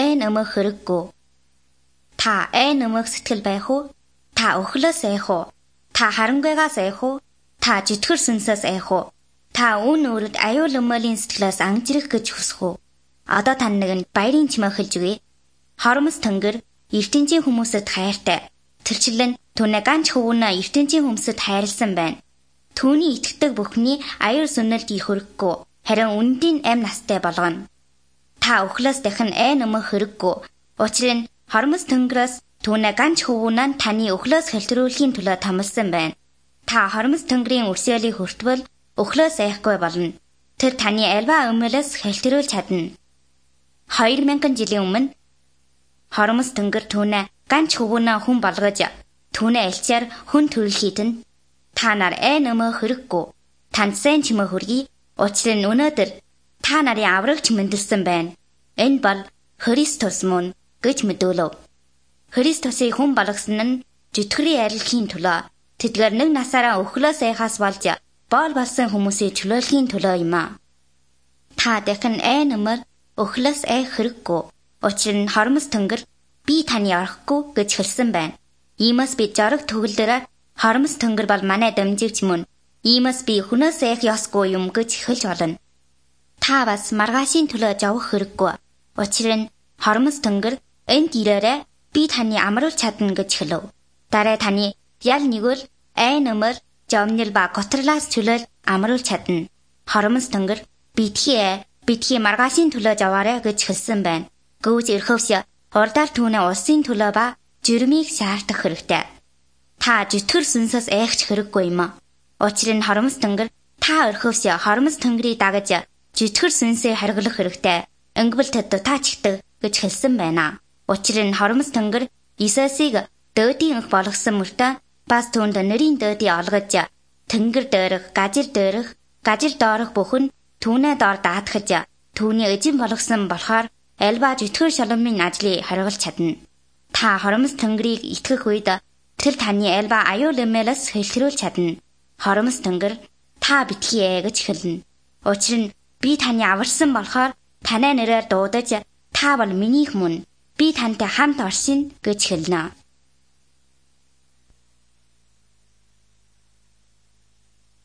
нэмэх хэрэггүй. Та нэмэх сэтгэл байх уу? Та өхлөөс айх уу? Та харангуйгаас айх уу? Та житгэр сүнсээс айх уу? Та үн өөрөд аюул өмөлийн сэтгэлээс ангижрах гэж хүсэх үү? Одоо тань нэгэнд баярын чимээ хэлж өгье. Хоромос тэнгэр ертөнцийн хүмүүсэд хайртай. Тэрчлэн түүнээ ганц хөвгүнээ ертөнцийн хүмүүсэд хайрлсан байна. Түүний итгэдэг бүхний аюул сүнэлд их хүрхгүй, харин үндийн амь настай болгоно. Та өхлөөс дахин нэмэх хэрэггүй. Учир нь хоромос тэнгэрээс түүнээ ганц хөвгүнээ таны өхлөөс хэлтрүүлэхийн төлөө томилсон байна. Та хоромос тэнгэрийн өрсөлийг хүртвэл өхлөөс айхгүй болно. Тэр таны альва өмөлөөс хэлтрүүлж чадна. 2000 жилийн өмнө хоромос тэнгэр түүнээ ганц хөвгүнээ хүн болгож түүнээ альчаар хүн төрөлхийд нь та нар нэмэх хэрэггүй. Танд сайн чимээ хүргэе. Учир нь өнөөдөр та нарын аврагч мэндэлсэн байна. Энэ бол Христос мөн гэж мэдүүлв. Христосыг хүн болгосон нь житгэрийн арилгахын төлөө. Тэдгээр нэг насаараа өхлөөс айхаас болж боол болсон хүмүүсийг чөлөөлөхийн төлөө юм аа. Та дахин нэмэр өхлөөс айх хэрэггүй. Учир нь хоромос тэнгэр би таны орохгүй гэж хэлсэн байна. Иймээс би жорог төгөлдөр хоромос тэнгэр бол манай дамжигч мөн. Иймээс би хүнээс айх ёсгүй юм гэж хэлж болно. Та бас маргаашийн төлөө жавах хэрэггүй. Учир нь хоромос тэнгэр энэ гэрээрээ би таны амруулж чадна гэж хэлв. Дараа таны ял нэгэл нэмэр жомнил ба готрлаас чөлөөл амруулж чадна. Хоромос тэнгэр битгий маргаашийн төлөө жаваарэ гэж хэлсэн байна. Гүйж өрхөвс урдаар түүнээ улсын төлөө ба жирмийг шаардах хэрэгтэй. Та житгэр сүнсээс айхч хэрэггүй юм. Учир нь хоромос тэнгэр та өрхөвс хоромос тэнгэрийг дагаж житгэр сүнсээ харгалах хэрэгтэй. Ингэвэл тэд дутаачдаг гэж хэлсэн байна. Учир нь хоромос тэнгэр Иесусыг дөөдийн өх болгосон мөртөө бас түүнд нэрийн дөөдийг олгож тэнгэр дээрх, гажил доорх бүхэн түүнээ доор даатгаж түүний эзэн болгосон болохоор альва житгэр шалмын ажлыг харгалж чадна. Та хоромос тэнгэрийг итгэх үед тэр таны альва аюул эмээлээс хэлтрүүлж чадна. Хоромос тэнгэр та битгий гэж хэлнэ. Учир нь би таны аварсан болохоор танай нэрээр дуудаж та бол миний хүмүүс. Би тантай хамт оршино гэж хэлнэ.